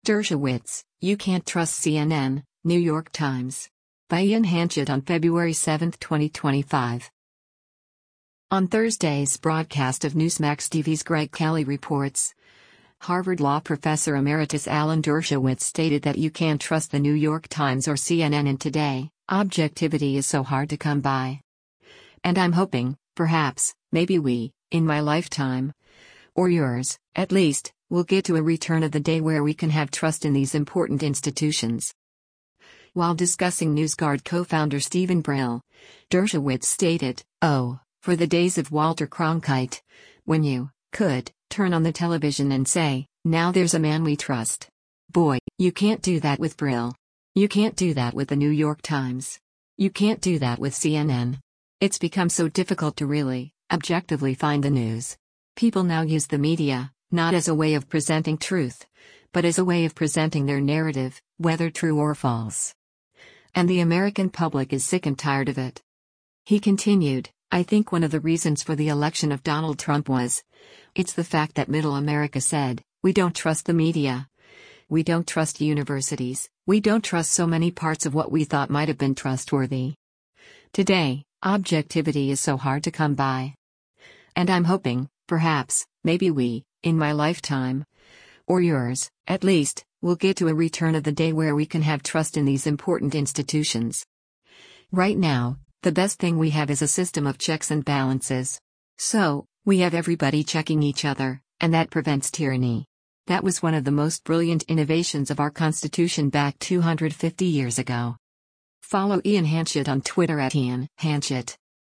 Dershowitz, You Can't Trust CNN, New York Times. By Ian Hanchett on February 7, 2025. On Thursday's broadcast of Newsmax TV's Greg Kelly reports, Harvard Law professor emeritus Alan Dershowitz stated that you can't trust the New York Times or CNN, and today, objectivity is so hard to come by. And I'm hoping, perhaps, maybe we, in my lifetime, or yours, at least, will get to a return of the day where we can have trust in these important institutions. While discussing NewsGuard co-founder Steven Brill, Dershowitz stated, "Oh, for the days of Walter Cronkite, when you could turn on the television and say, 'Now there's a man we trust.' Boy, you can't do that with Brill. You can't do that with the New York Times. You can't do that with CNN. It's become so difficult to really, objectively find the news. People now use the media, not as a way of presenting truth, but as a way of presenting their narrative, whether true or false. And the American public is sick and tired of it." He continued, "I think one of the reasons for the election of Donald Trump was, it's the fact that Middle America said, we don't trust the media. We don't trust universities, we don't trust so many parts of what we thought might have been trustworthy. Today, objectivity is so hard to come by. And I'm hoping, perhaps, maybe we, in my lifetime, or yours, at least, will get to a return of the day where we can have trust in these important institutions. Right now, the best thing we have is a system of checks and balances. So, we have everybody checking each other, and that prevents tyranny. That was one of the most brilliant innovations of our Constitution back 250 years ago." Follow Ian Hanchett on Twitter @Ian Hanchett.